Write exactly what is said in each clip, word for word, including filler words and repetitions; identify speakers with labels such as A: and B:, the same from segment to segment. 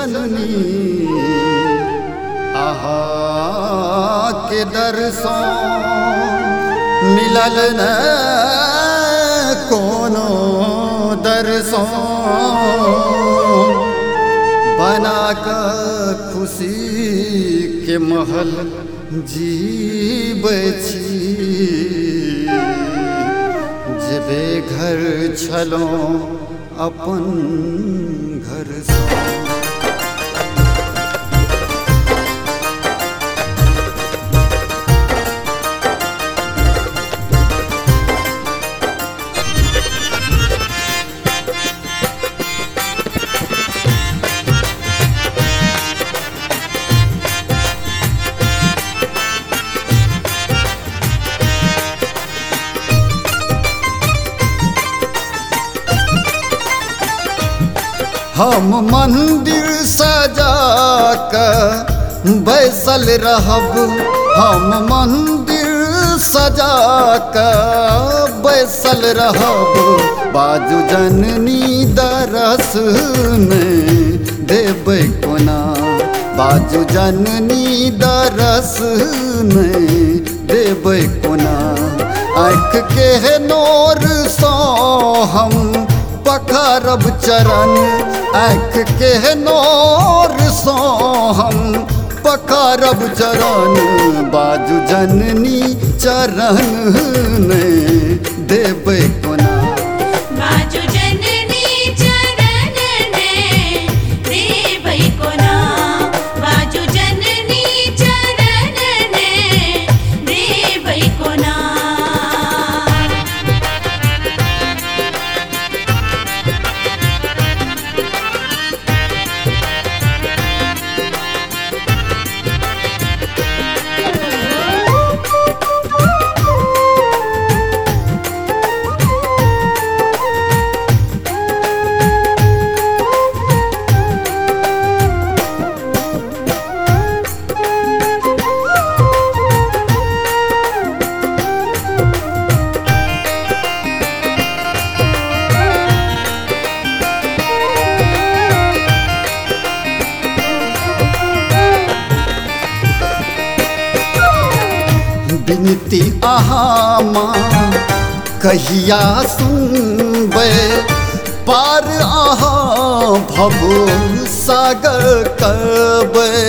A: जननी आहा के दर्शों मिलल न कोनो दर्शों बना का खुशी के महल जीबै छी जेबे घर छलो अपन घर से। हम मंदिर सजा कर बैसल रहब, हम मंदिर सजा कर बैसल रहब, बाजू जननी दरस में देबै कोना, बाजू जननी दरस में देबै कोना। आँख के नोर सो हम पखारब चरण, आँख के नोर सो हम पखारब चरण, बाजू जननी चरण में देबै कोना,
B: बाजू जननी चरण में देबै कोना, बाजू जननी चरण में देबै कोना।
A: बिनती अहाँ माँ कहिया सुनबै, पार अहाँ भव सागर करबै।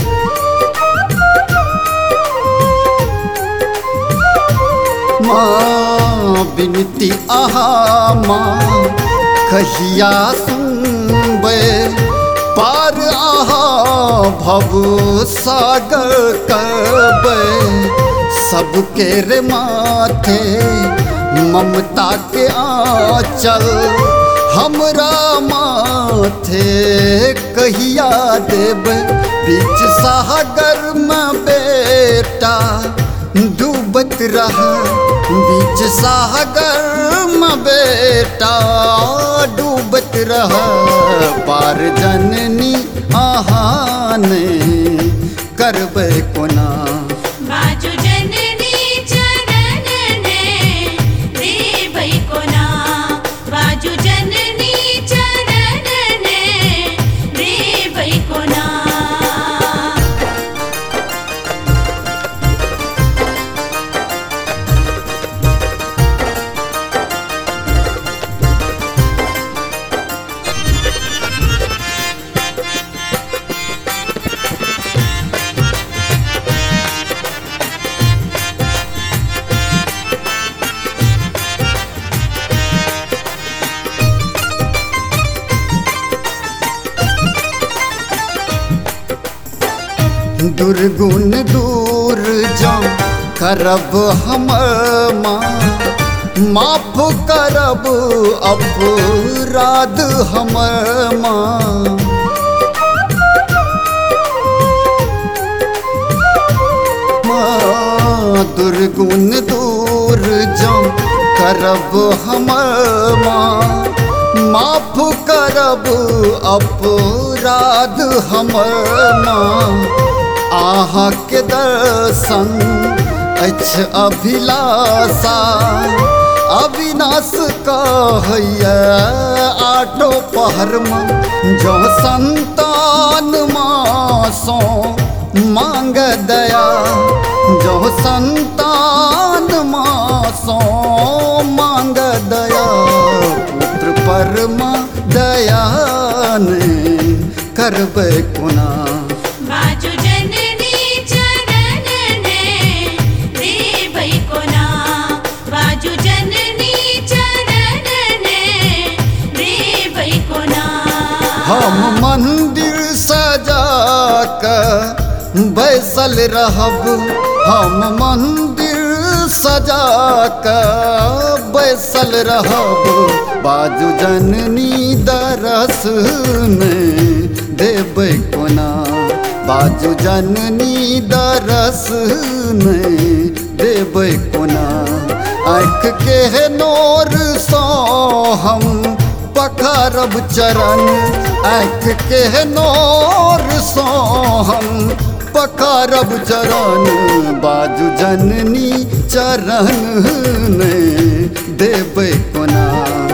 A: माँ बिनती अहाँ माँ कहिया सुनबै, पार अहाँ भव सागर करबै। सबके रे माथे ममता के आंचल, हमरा माथे कहिया देबै, बीच सागर में बेटा डूबत रह, बीच सागर में बेटा डूबत रह, पार जननी अहाँ ने करबै कोना,
B: बाजू जननी चरण में देबै कोना, बाजू जननी चरण में देबै कोना।
A: दुर्गुण दूर जाम करब हमर माँ, माफ करब अपराध हमर माँ। माँ दुर्गुण दूर जाम करब हमर माँ, माफ करब अपराध हमर माँ। आहाँ के दर्शन अछि अभिलाषा, अविनाश कहैया आठो पहर में, जो संतान मासो मांग दया, जो संतान मासो मांग दया, पुत्र परमा दया ने करबे कोना।
B: बाजू जननी चरण ने देबै कोना, बाजू जननी चरण ने देबै कोना।
A: हम मंदिर सजा कर बैसल रहब, हम मंदिर सजा कर बैसल रहब, बाजू जननी दरस में देबै कोना, बाजू जननी दरस में देबै कोना। आँख के नोर सो हम पखारब चरण, आँख के नोर सो हम पखारब चरण, बाजू जननी चरण में देबै कोना।